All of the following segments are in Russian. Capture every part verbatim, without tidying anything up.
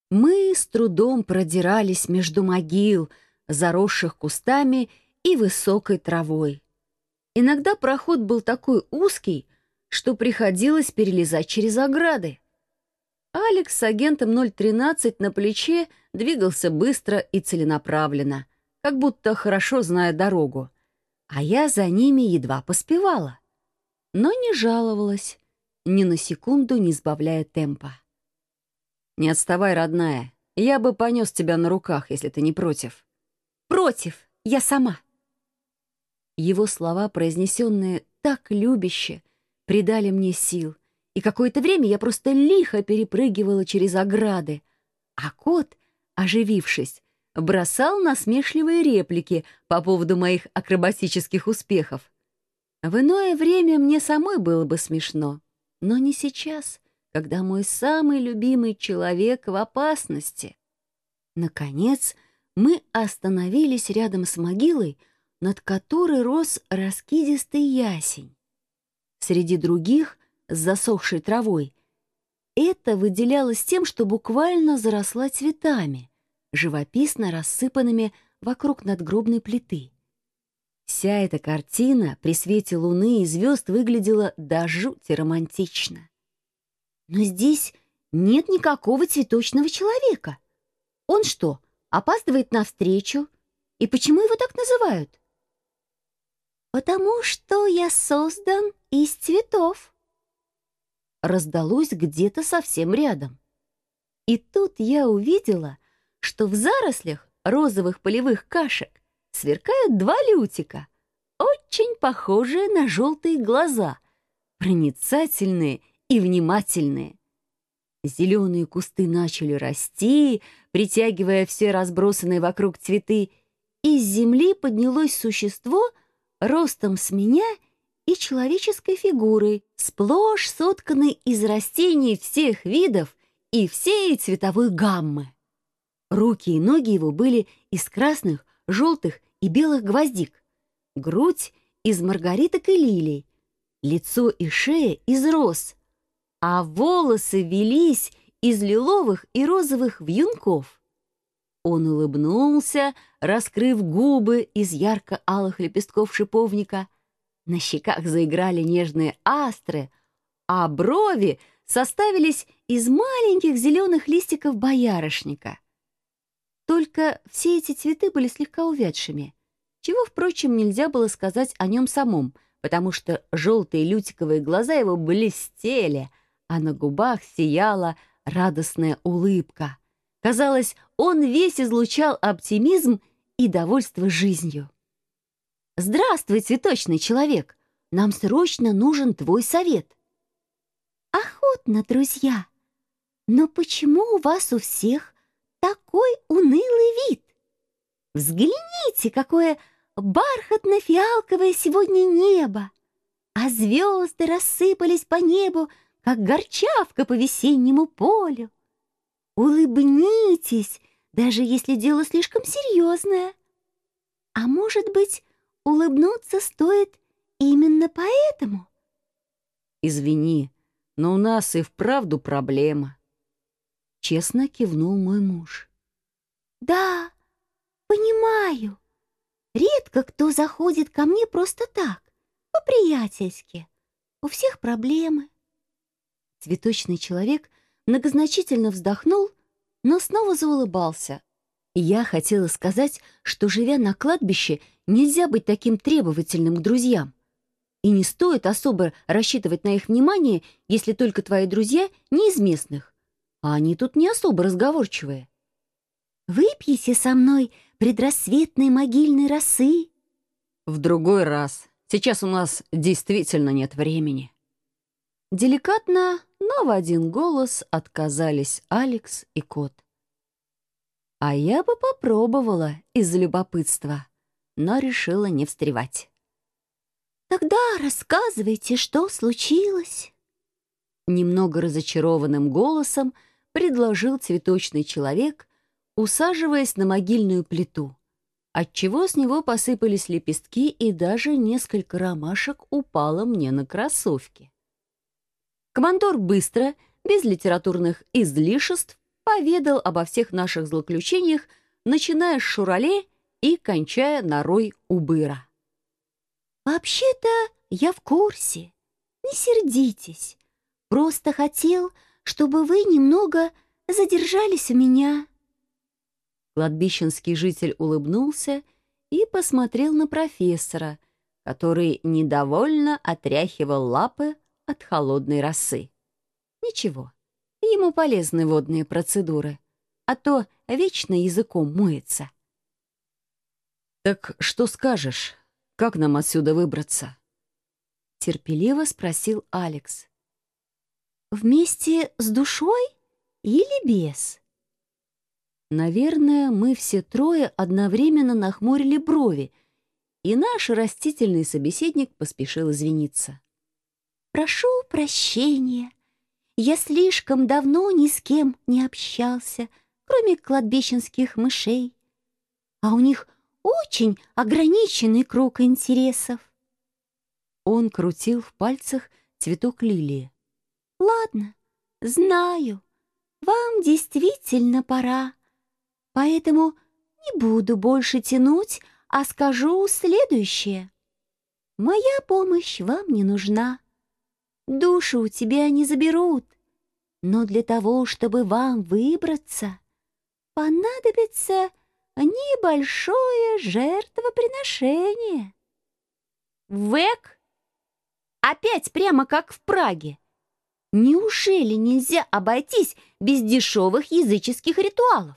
Мы с трудом продирались между могил, заросших кустами и высокой травой. Иногда проход был такой узкий, что приходилось перелезать через ограды. Алекс с агентом ноль тринадцать на плече двигался быстро и целенаправленно, как будто хорошо зная дорогу, а я за ними едва поспевала. Но не жаловалась, ни на секунду не сбавляя темпа. «Не отставай, родная. Я бы понес тебя на руках, если ты не против». «Против! Я сама!» Его слова, произнесенные так любяще, придали мне сил, и какое-то время я просто лихо перепрыгивала через ограды, а кот, оживившись, бросал насмешливые реплики по поводу моих акробатических успехов. В иное время мне самой было бы смешно, но не сейчас, когда мой самый любимый человек в опасности. Наконец, мы остановились рядом с могилой, над которой рос раскидистый ясень. Среди других, с засохшей травой, это выделялось тем, что буквально заросла цветами, живописно рассыпанными вокруг надгробной плиты. Вся эта картина при свете луны и звезд выглядела до жути романтично. Но здесь нет никакого цветочного человека. Он что, опаздывает на встречу? И почему его так называют? «Потому что я создан из цветов», раздалось где-то совсем рядом. И тут я увидела, что в зарослях розовых полевых кашек сверкают два лютика, очень похожие на желтые глаза, проницательные и внимательные. Зеленые кусты начали расти, притягивая все разбросанные вокруг цветы, и с земли поднялось существо ростом с меня и человеческой фигурой, сплошь сотканной из растений всех видов и всей цветовой гаммы. Руки и ноги его были из красных, желтых и белых гвоздик, грудь из маргариток и лилий, лицо и шея из роз, а волосы велись из лиловых и розовых вьюнков. Он улыбнулся, раскрыв губы из ярко-алых лепестков шиповника. На щеках заиграли нежные астры, а брови составились из маленьких зеленых листиков боярышника. Только все эти цветы были слегка увядшими, чего, впрочем, нельзя было сказать о нем самом, потому что желтые лютиковые глаза его блестели, а на губах сияла радостная улыбка. Казалось, он весь излучал оптимизм и довольство жизнью. «Здравствуй, цветочный человек! Нам срочно нужен твой совет!» «Охотно, друзья! Но почему у вас у всех такой унылый вид? Взгляните, какое бархатно-фиалковое сегодня небо! А звезды рассыпались по небу, как горчавка по весеннему полю. Улыбнитесь, даже если дело слишком серьезное. А может быть, улыбнуться стоит именно поэтому?» «Извини, но у нас и вправду проблема», — честно кивнул мой муж. «Да, понимаю. Редко кто заходит ко мне просто так, по-приятельски. У всех проблемы». Цветочный человек многозначительно вздохнул, но снова заулыбался. И я хотела сказать, что, живя на кладбище, нельзя быть таким требовательным к друзьям. И не стоит особо рассчитывать на их внимание, если только твои друзья не из местных, а они тут не особо разговорчивые. «Выпьете со мной предрассветной могильной росы?» «В другой раз. Сейчас у нас действительно нет времени». Деликатно, но в один голос отказались Алекс и кот. А я бы попробовала из-за любопытства, но решила не встревать. «Тогда рассказывайте, что случилось?» Немного разочарованным голосом предложил цветочный человек, усаживаясь на могильную плиту, отчего с него посыпались лепестки и даже несколько ромашек упало мне на кроссовки. Командор быстро, без литературных излишеств, поведал обо всех наших злоключениях, начиная с Шурале и кончая норой Убыра. «Вообще-то я в курсе. Не сердитесь. Просто хотел, чтобы вы немного задержались у меня». Кладбищенский житель улыбнулся и посмотрел на профессора, который недовольно отряхивал лапы от холодной росы. Ничего, ему полезны водные процедуры, а то вечно языком моется. «Так что скажешь? Как нам отсюда выбраться?» — терпеливо спросил Алекс. «Вместе с душой или без?» Наверное, мы все трое одновременно нахмурили брови, и наш растительный собеседник поспешил извиниться. «Прошу прощения. Я слишком давно ни с кем не общался, кроме кладбищенских мышей. А у них очень ограниченный круг интересов». Он крутил в пальцах цветок лилии. «Ладно, знаю, вам действительно пора, поэтому не буду больше тянуть, а скажу следующее. Моя помощь вам не нужна. Душу у тебя не заберут, но для того, чтобы вам выбраться, понадобится небольшое жертвоприношение». «Век? Опять прямо как в Праге? Неужели нельзя обойтись без дешевых языческих ритуалов?»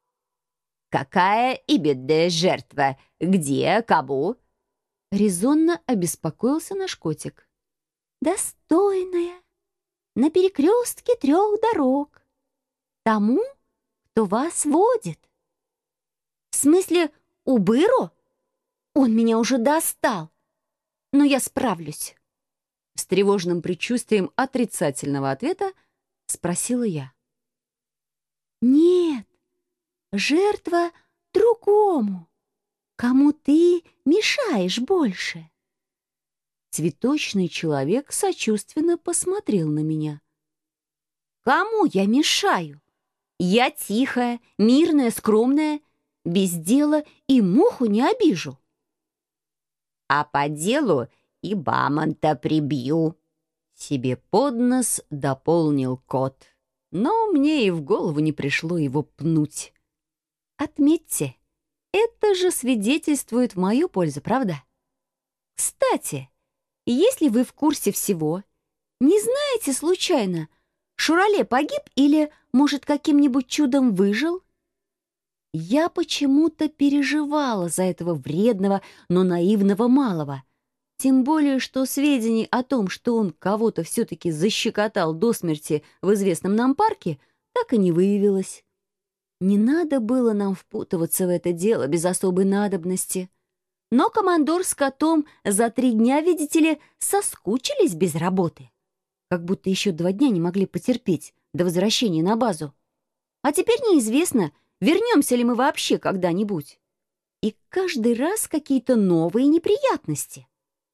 «Какая именно жертва? Где? Кому?» — резонно обеспокоился наш котик. «Достойная, на перекрестке трех дорог, тому, кто вас водит». «В смысле, Убыру? Он меня уже достал, но я справлюсь». С тревожным предчувствием отрицательного ответа спросила я. «Нет, жертва другому, кому ты мешаешь больше». Цветочный человек сочувственно посмотрел на меня. «Кому я мешаю? Я тихая, мирная, скромная, без дела и муху не обижу». «А по делу и бамонта прибью», — себе под нос дополнил кот, но мне и в голову не пришло его пнуть. Отметьте, это же свидетельствует в мою пользу, правда? Кстати, если вы в курсе всего, не знаете случайно, Шурале погиб или, может, каким-нибудь чудом выжил? Я почему-то переживала за этого вредного, но наивного малого. Тем более, что сведений о том, что он кого-то все-таки защекотал до смерти в известном нам парке, так и не выявилось. Не надо было нам впутываться в это дело без особой надобности. Но командор с котом за три дня, видите ли, соскучились без работы. Как будто еще два дня не могли потерпеть до возвращения на базу. А теперь неизвестно, вернемся ли мы вообще когда-нибудь. И каждый раз какие-то новые неприятности.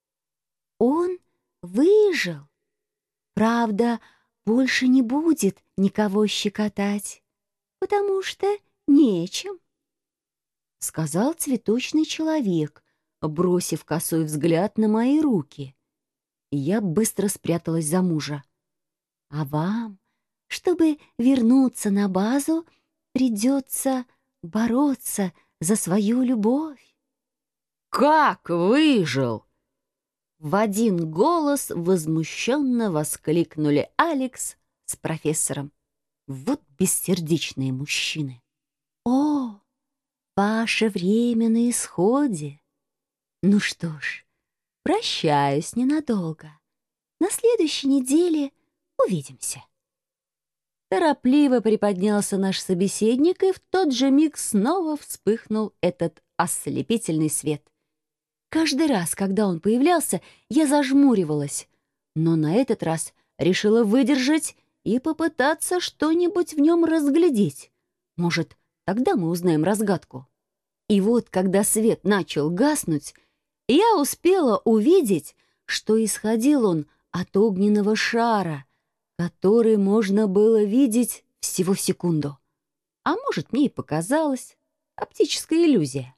Он выжил. Правда, больше не будет никого щекотать, потому что нечем, — сказал цветочный человек, бросив косой взгляд на мои руки. Я быстро спряталась за мужа. А вам, чтобы вернуться на базу, придется бороться за свою любовь. «Как выжил?» В один голос возмущенно воскликнули Алекс с профессором. Вот бессердечные мужчины. «О, ваше время на исходе. Ну что ж, прощаюсь ненадолго. На следующей неделе увидимся». Торопливо приподнялся наш собеседник, и в тот же миг снова вспыхнул этот ослепительный свет. Каждый раз, когда он появлялся, я зажмуривалась, но на этот раз решила выдержать и попытаться что-нибудь в нем разглядеть. Может, тогда мы узнаем разгадку. И вот, когда свет начал гаснуть, я успела увидеть, что исходил он от огненного шара, который можно было видеть всего в секунду. А может, мне и показалось. Оптическая иллюзия.